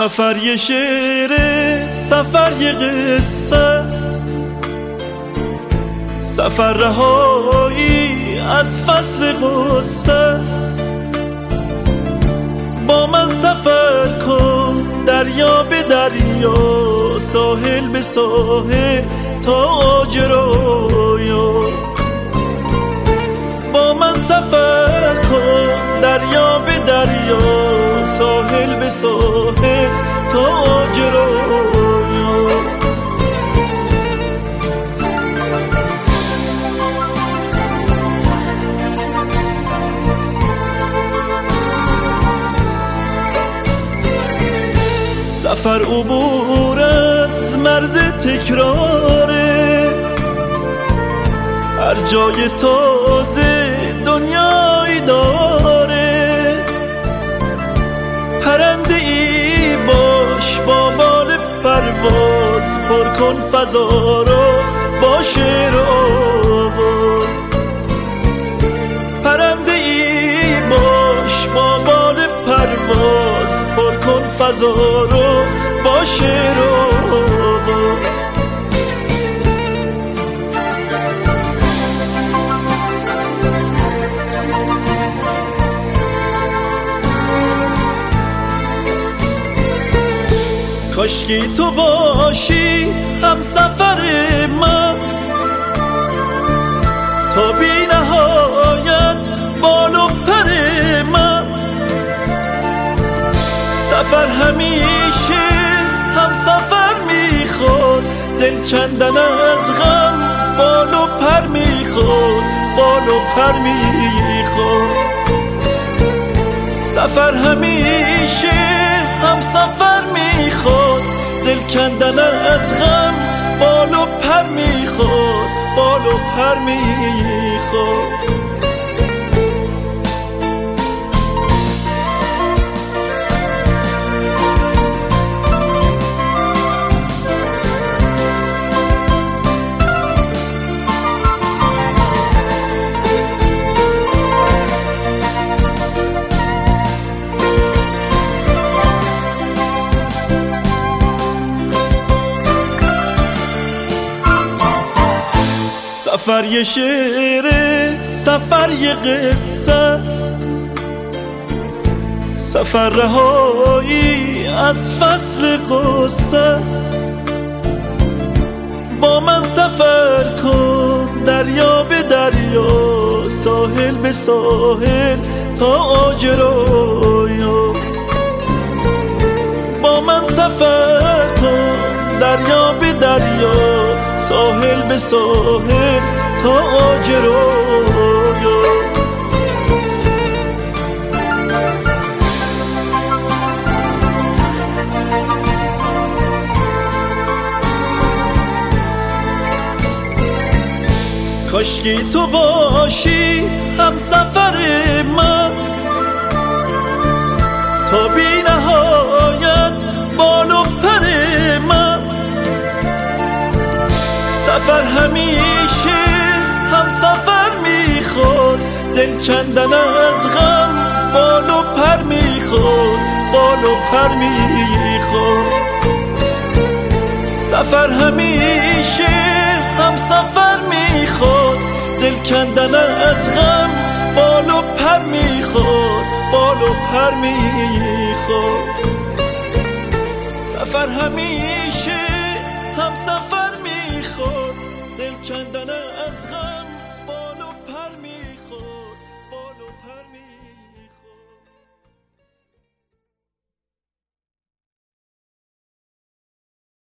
سفر یه شعره، سفر یه قصه است، سفر رهایی از فصل غصه است. با من سفر کن دریا به دریا، ساحل به ساحل تاج رویا. با من سفر کن دریا به دریا، ساحل به ساحل تاج رویا. سفر عبور از مرز تکراره، هر جای تازه دنیایی داره. پرنده ای باش با بال پرواز، پر کن فضا رو با شعر و آواز. پرنده ای باش با بال پرواز، پر کن فضا رو با شعر و آواز. کاشکی تو باشی هم سفر من، تا بی نهایت بال و پر من. سفر همیشه هم سفر میخواد، دل کندن از غم بال و پر میخواد، بال و پر میخواد. سفر همیشه هم سفر میخواد، دل کندن از غم بال و پر میخواد، بال و پر میخواد. سفر یه شعره، سفر یه قصه است، سفر رهایی از فصل غصه است. با من سفر کن دریا به دریا، ساحل به ساحل تاج رویا. با من سفر کن دریا به دریا، ساحل به ساحل تاج رویا. کاشکی تو باشی هم سفر من، تا بی نهایت بال و پر من. سفر همیشه هم سفر میخواد، دل کندن از غم بال و پر میخواد، بال و پر میخواد. سفر همیشه هم سفر میخواد، دل کندن از غم بال و پر میخواد، بال و پر میخواد. سفر همیشه هم سفر میخواد، دل کندن